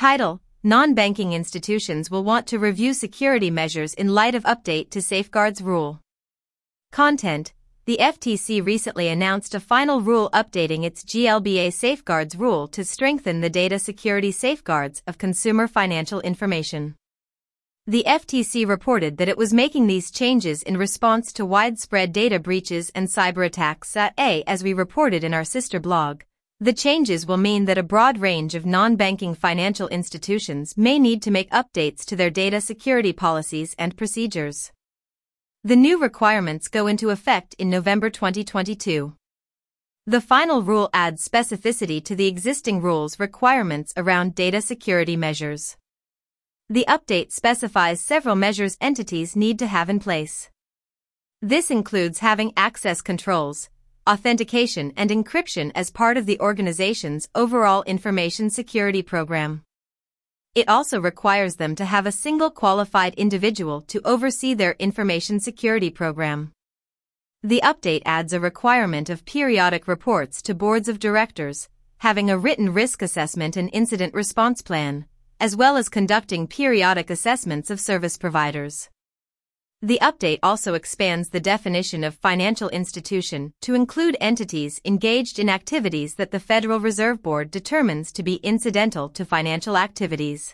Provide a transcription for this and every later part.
Title: Non-banking institutions will want to review security measures in light of update to Safeguards Rule. Content: The FTC recently announced a final rule updating its GLBA Safeguards Rule to strengthen the data security safeguards of consumer financial information. The FTC reported that it was making these changes in response to widespread data breaches and cyber attacks. As we reported in our sister blog, the changes will mean that a broad range of non-banking financial institutions may need to make updates to their data security policies and procedures. The new requirements go into effect in November 2022. The final rule adds specificity to the existing rules' requirements around data security measures. The update specifies several measures entities need to have in place. This includes having access controls, authentication and encryption as part of the organization's overall information security program. It also requires them to have a single qualified individual to oversee their information security program. The update adds a requirement of periodic reports to boards of directors, having a written risk assessment and incident response plan, as well as conducting periodic assessments of service providers. The update also expands the definition of financial institution to include entities engaged in activities that the Federal Reserve Board determines to be incidental to financial activities.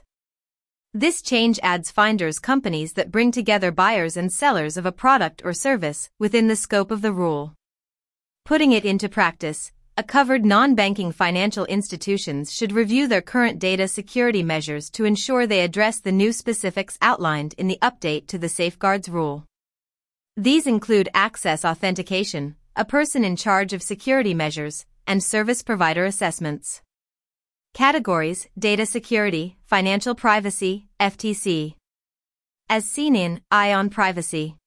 This change adds finders companies that bring together buyers and sellers of a product or service within the scope of the rule. Putting it into practice, a covered non-banking financial institutions should review their current data security measures to ensure they address the new specifics outlined in the update to the Safeguards Rule. These include access authentication, a person in charge of security measures, and service provider assessments. Categories: Data Security, Financial Privacy, FTC. As seen in Eye on Privacy.